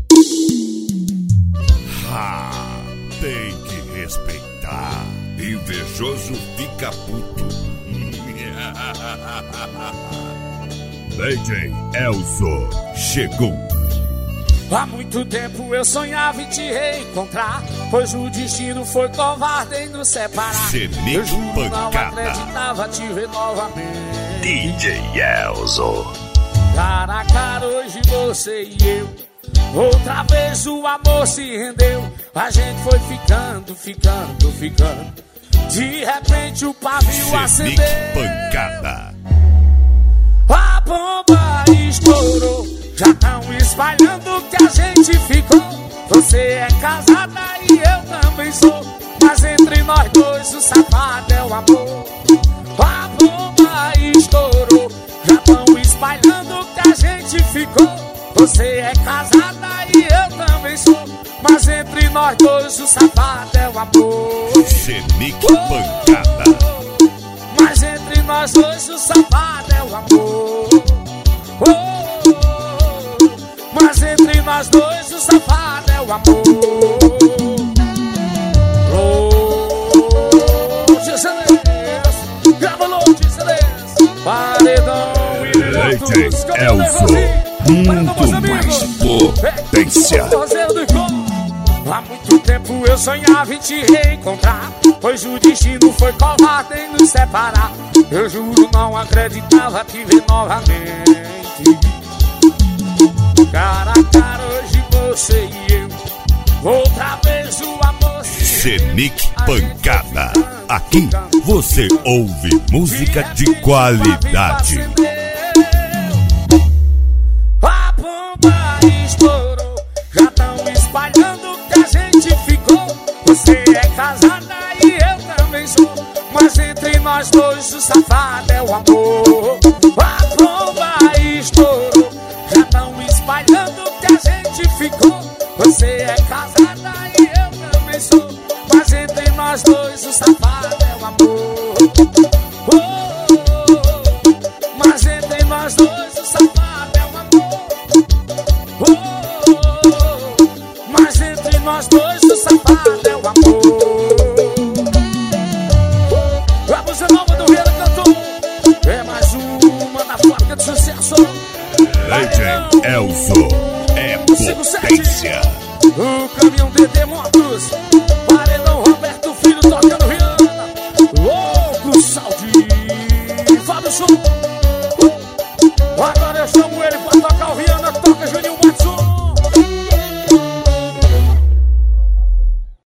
Tem que respeitar. Invejoso fica puto. DJ Elzo chegou. Há muito tempo eu sonhava em te reencontrar, pois o destino foi covarde em nos separar. Eu juro, não acreditava te ver novamente. DJ Elzo. Cara a cara hoje você e eu, outra vez o amor se rendeu. A gente foi ficando. De repente o pavio acendeu. Pancada. A bomba estourou, já tão espalhando que a gente ficou. Você é casada e eu também sou, mas entre nós dois o safado é o amor. A bomba estourou, já tão espalhando que a gente ficou. Você é casada e eu também sou, mas entre nós dois o safado é o amor. Senic Pancada. Mas entre nós dois o safado é o amor. Mas entre nós dois o safado é o amor. Lourdes Celeste, grava Lourdes Celeste. Paredão e DJ Elzo. Muito mais potência. Há muito tempo eu sonhava em te reencontrar, pois o destino foi covarde em nos separar. Eu juro, não acreditava te ver novamente. Cara a cara hoje você e eu, outra vez o amor se Senic Pancada. Aqui você ouve música de qualidade. A bomba estourou, já tão espalhando que a gente ficou. Você é casada e eu também sou, mas entre nós dois o safado é o amor. A bomba estourou, já tão espalhando que a gente ficou. Você é casada e eu também sou, mas entre nós dois o safado é o amor. Mas entre nós dois o safado é o amor. Mas entre nós dois o safado é o amor. A música nova do Vieira cantou, é mais uma da fábrica de sucesso. DJ Elzo é potência. O caminhão DD Motos, Paredão Roberto Filho tocando